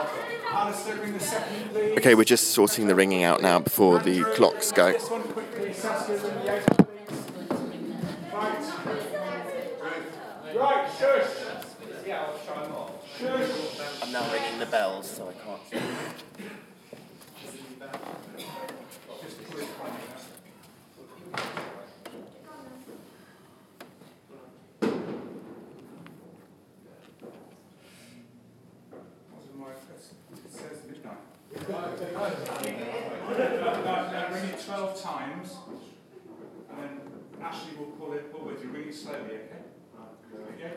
Alistair, bring the second, please. Okay, we're just sorting the ringing out now before the clocks go. This one quickly. Saskia, ring the 8, please. Right, shush. Yeah, I'll try them off. Shush. I'm now ringing the bells, so I can't. It says midnight. Now ring it 12 times, and then Ashley will pull with you. Ring it slowly, okay? Okay.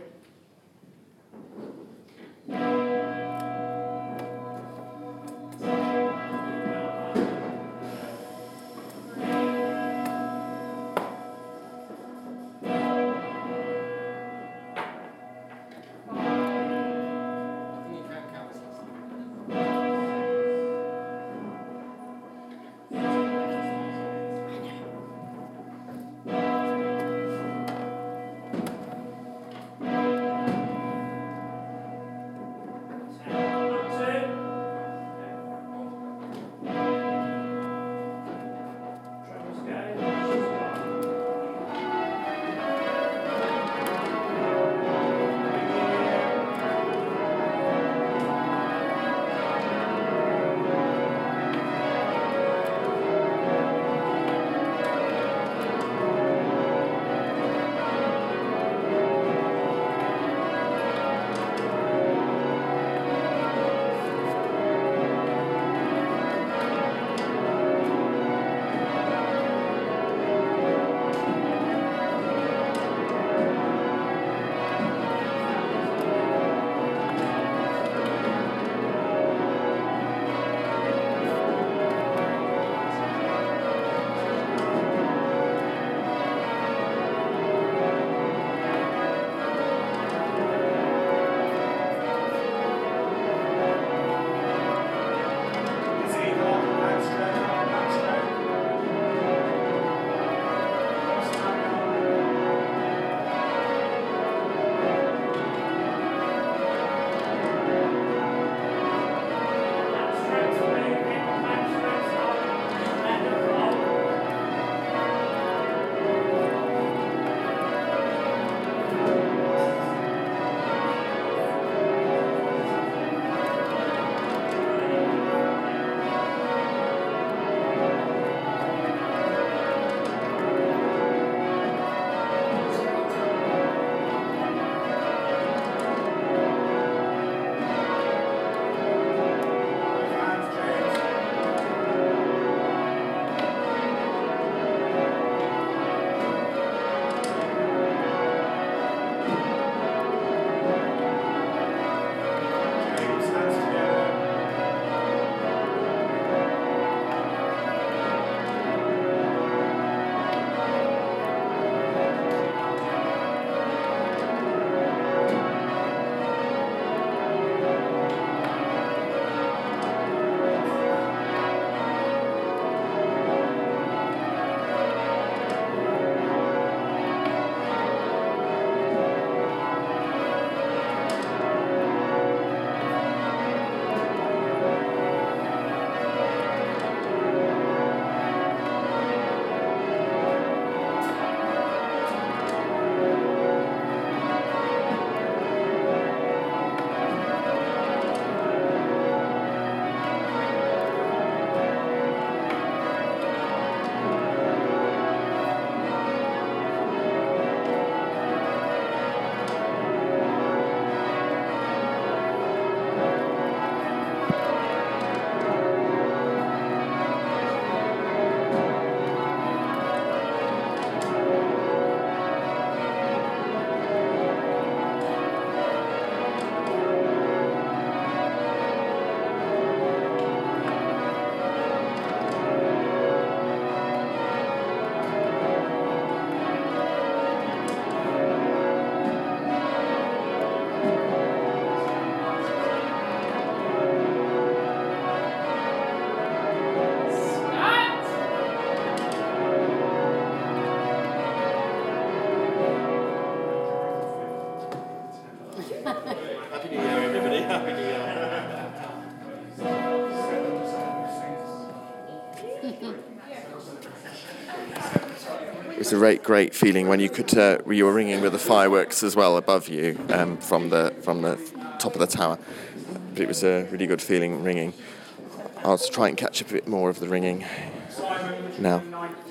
was a great feeling when you were ringing with the fireworks as well above you from the top of the tower. But it was a really good feeling ringing. I'll try and catch up a bit more of the ringing now.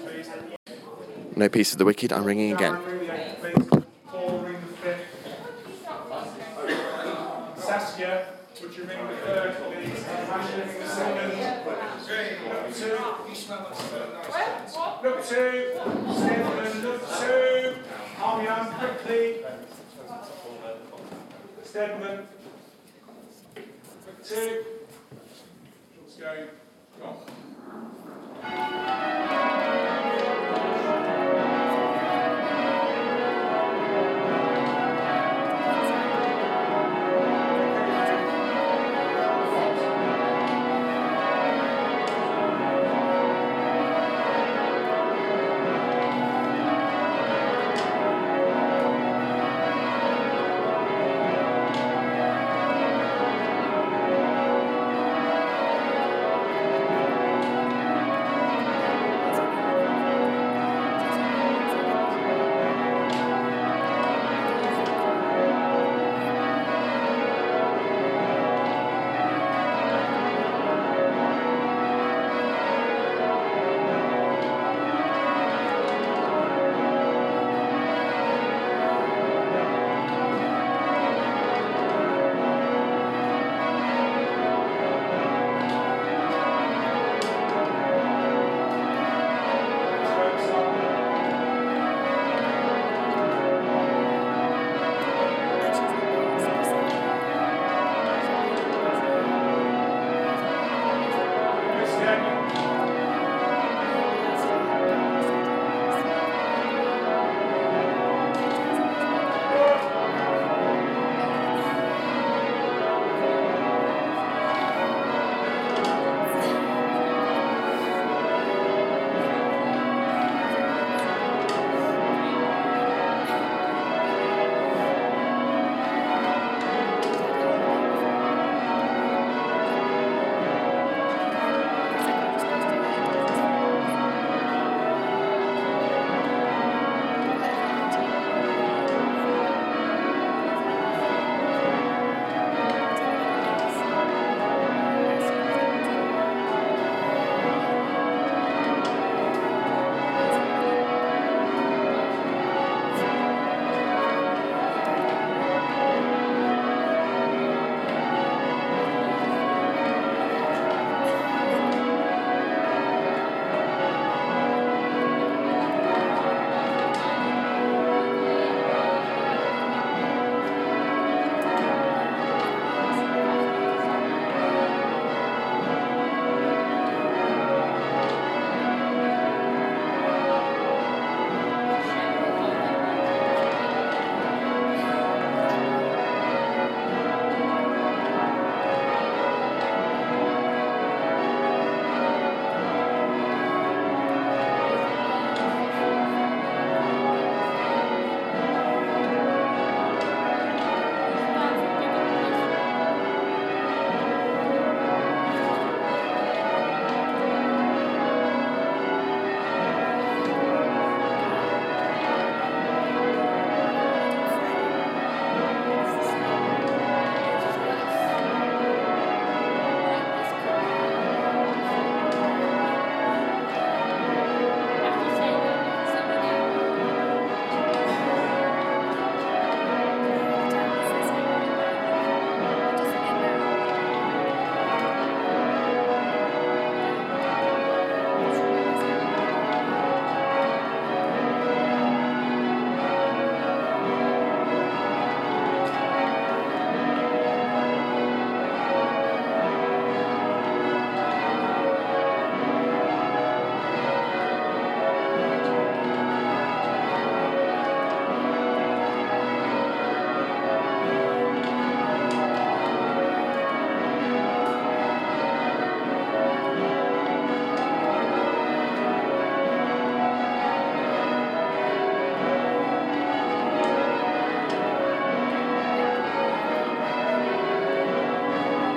No Peace of the Wicked, I'm ringing again. Saskia, would you ring the third, please? Ash, ring the second. Look two. Stedman, look two. Armyan, quickly. Stedman. Look two. Let's go. Go on.